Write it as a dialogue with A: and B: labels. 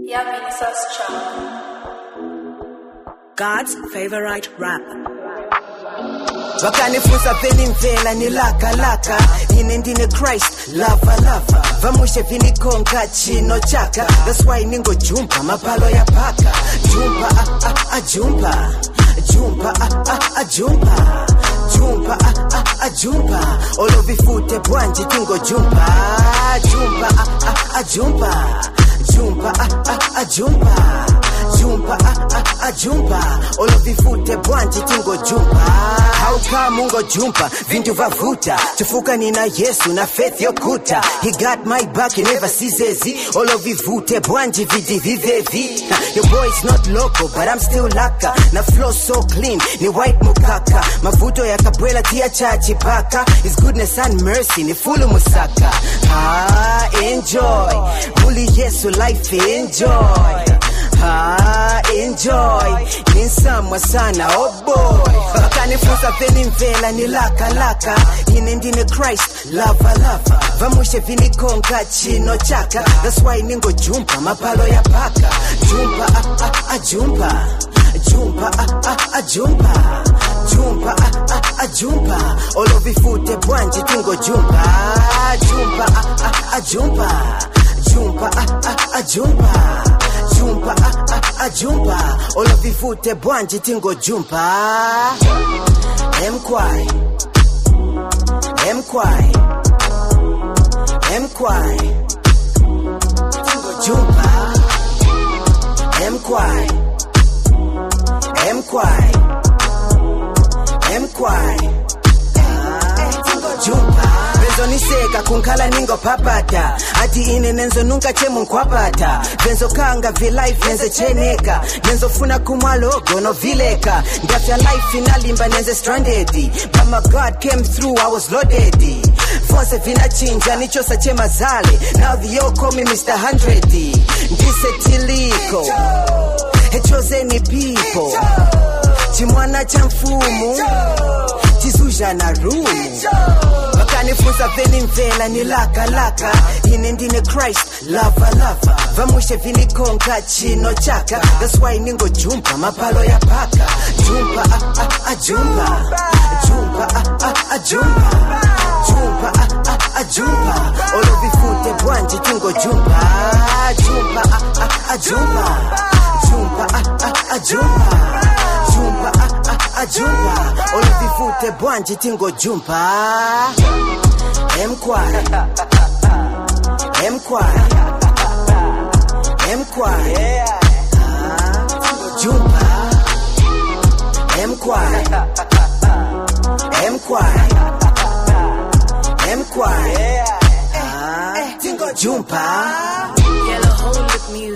A: God's favorite rapper. Vakanifunza veni mvela ni laka laka ine ndine Christ lava vamushe vini konga chino chaka. That's why ningo jumpa mapalo ya paka jumpa jumpa jumpa jumpa jumpa jumpa olo vifute bwanji tingo jumpa jumpa jumpa jumpa jumpa jumpa jumpa olo vifute bwanji tingo jumpa. How come ungo jumpa vintu vavuta tufuka nina Yesu na faith yokuta. He got my back, he never sees olo vifute bwanji vidi vivevi. Your boy is not local but I'm still laka na flow so clean ni white mukaka mavuto ya kabwela tia chachi paka. His goodness and mercy ni fulu musaka. Enjoy muli Yesu life enjoy. Enjoy ninsamwa sana oh boy. Vakanifunza veni mvela ni laka laka ine ndine Christ lava vamushe vini konga chino chaka. That's why ningo jumpa mapalo ya paka jumpa jumpa jumpa jumpa jumpa jumpa olo vifute bwanji tingo jumpa jumpa jumpa jumpa jumpa jumpa jumpa olo vifute bwanji tingo jumpa. Mkwai mkwai mkwai tingo jumpa mkwai mkwai mkwai tingo jumpa. Benzo niseka kunkala ningo papata ati ine nenzo nunca chemu nkwapata. Benzo kanga vi life nenze cheneka nenzo funa kumalogo no vileka. Ndafya life finalimba nenze stranded but my God came through, I was loaded. Fonse vina chinja nichosa chema zale. Now the yo call me Mr. 100. Ndise tiliko hechoze ni people chimwana cha mfumu chizuja na rumu. Vakanifunza veni mvela ni laka laka ine ndine Christ lava vamushe vini konga chino chaka. That's why ningo jumpa mapalo ya paka jumpa jumpa jumpa jumpa jumpa jumpa olo vifute bwanji tingo jumpa jumpa jumpa jumpa jumpa jumpa jumpa olo vifute bwanji tingo jumpa. Mkwai mkwai mkwai tingo jumpa mkwai mkwai mkwai tingo jumpa.
B: Yellow hole with me